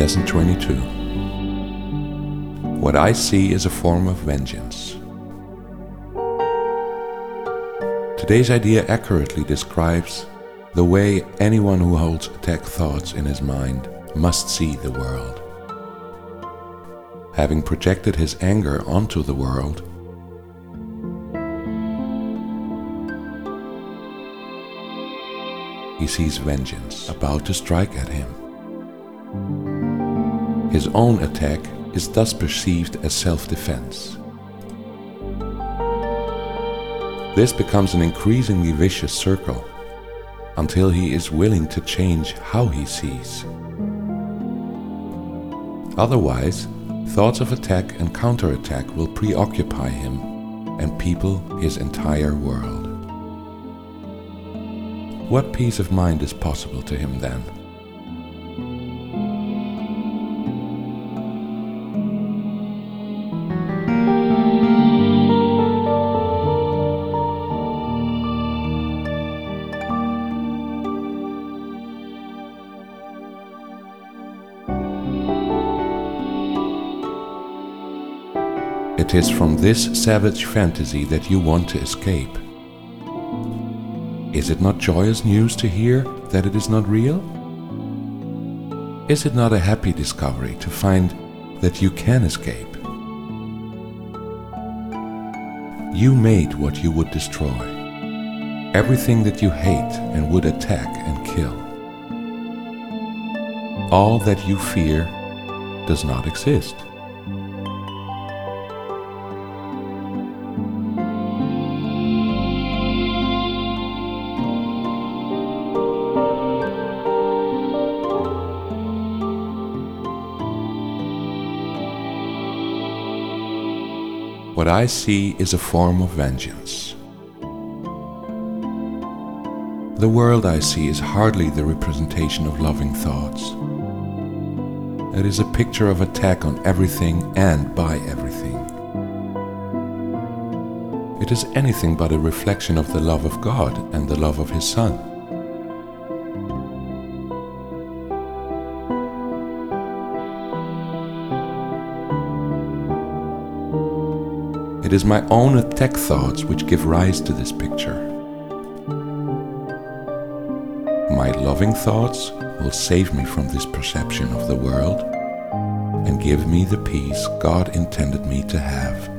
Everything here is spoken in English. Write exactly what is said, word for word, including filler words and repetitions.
Lesson twenty-two. What I see is a form of vengeance. Today's idea accurately describes the way anyone who holds attack thoughts in his mind must see the world. Having projected his anger onto the world, he sees vengeance about to strike at him. His own attack is thus perceived as self-defense. This becomes an increasingly vicious circle until he is willing to change how he sees. Otherwise, thoughts of attack and counterattack will preoccupy him and people his entire world. What peace of mind is possible to him then? It is from this savage fantasy that you want to escape. Is it not joyous news to hear that it is not real? Is it not a happy discovery to find that you can escape? You made what you would destroy, everything that you hate and would attack and kill. All that you fear does not exist. What I see is a form of vengeance. The world I see is hardly the representation of loving thoughts. It is a picture of attack on everything and by everything. It is anything but a reflection of the love of God and the love of His Son. It is my own attack thoughts which give rise to this picture. My loving thoughts will save me from this perception of the world and give me the peace God intended me to have.